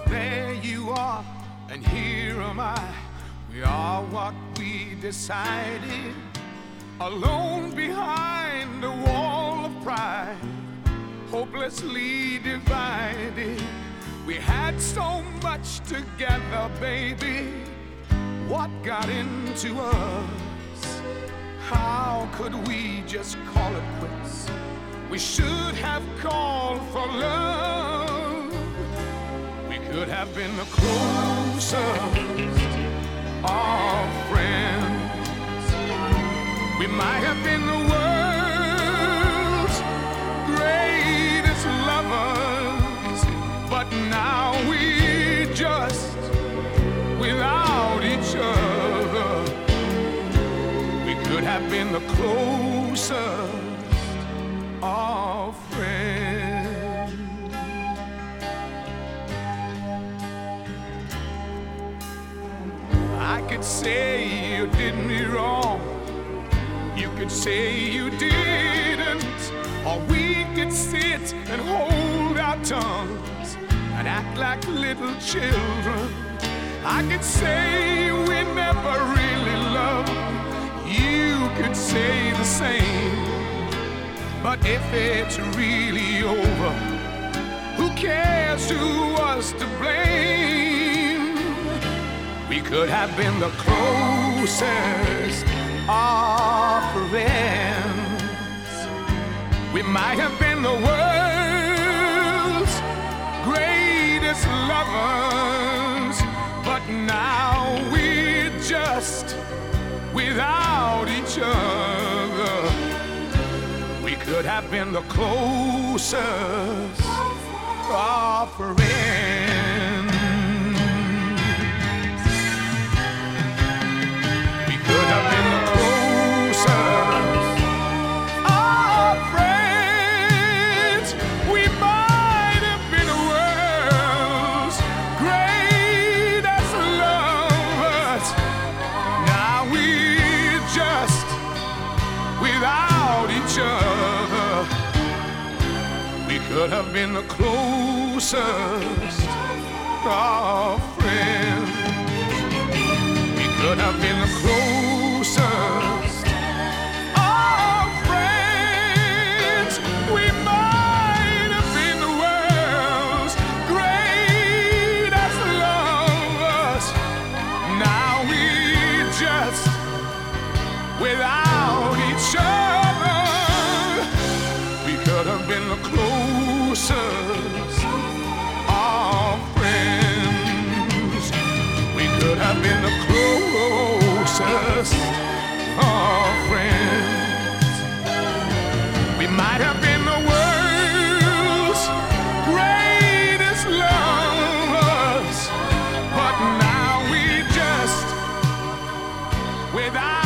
there you are, and here am I. We are what we decided, alone behind a wall of pride, hopelessly divided. We had so much together, baby. What got into us? How could we just call it quits? We should have called for love. We could have been the closest of friends. We might have been the world's greatest lovers, but now we're just without each other. We could have been the closest of friends. I could say you did me wrong, you could say you didn't, or we could sit and hold our tongues and act like little children. I could say we never really loved, you could say the same. But if it's really over, who cares who was to blame? We could have been the closest of friends. We might have been the world's greatest lovers, but now we're just without each other. We could have been the closest of friends. We could have been the closest of friends. We might have been the world's greatest lovers. Now we're just without each other. We could have been the closest of friends. We could have been the closest of friends. We might have been the world's greatest lovers. Now we're just without each other. We could have been the closest of friends. We could have been the closest of friends. We might have been the world's greatest lovers, but now we just without